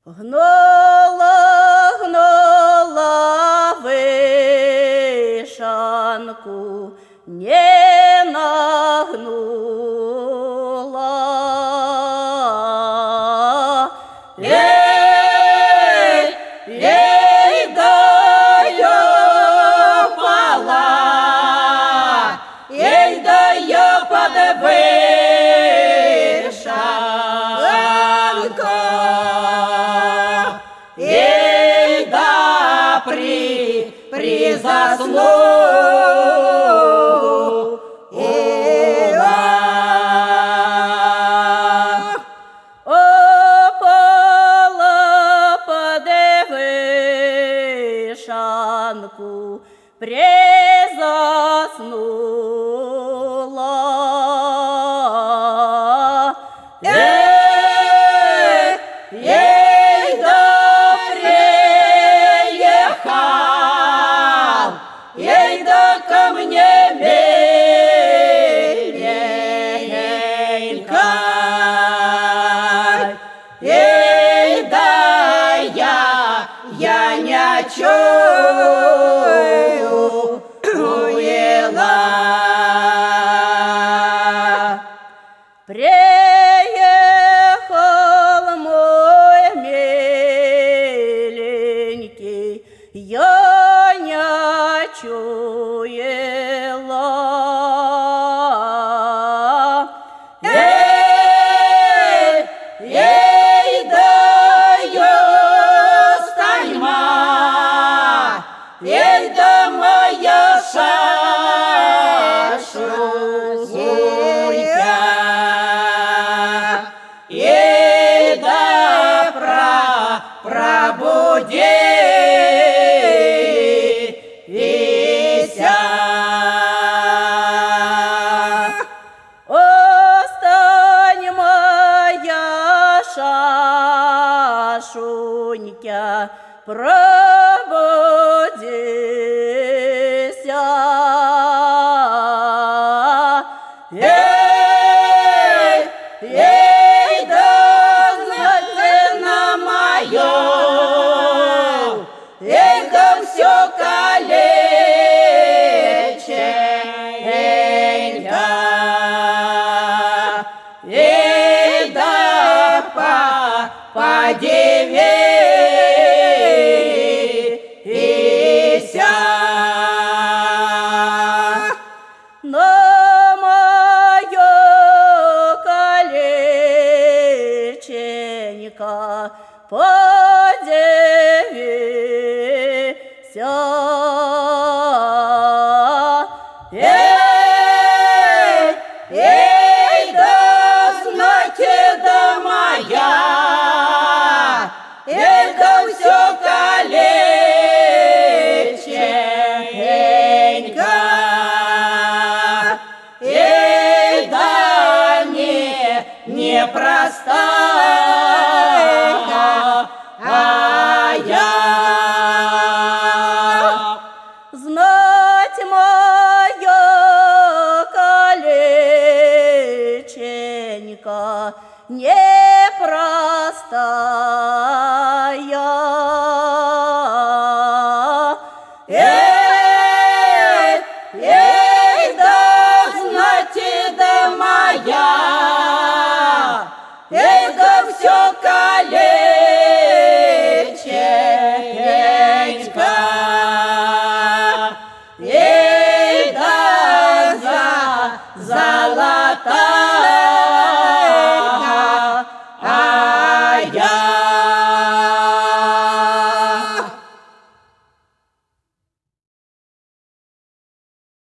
Гнула вишанку, не нагнула. Ей, да я пала, ей, да я подвишанка, ей, да призасну. Вишанку презаснула. Ей, да приехал, ей, да ко мне миленько, ей, да я не чуяла. Приехал мой миленький, я не чуяла. Ей, да я станьма, ей, да моя шашунька, ей, да пробудися. Остань моя шашунька, пробудися. Ей, да на моё, ей, да все калеченька, ей, да подивися. На моё колеченько подивися.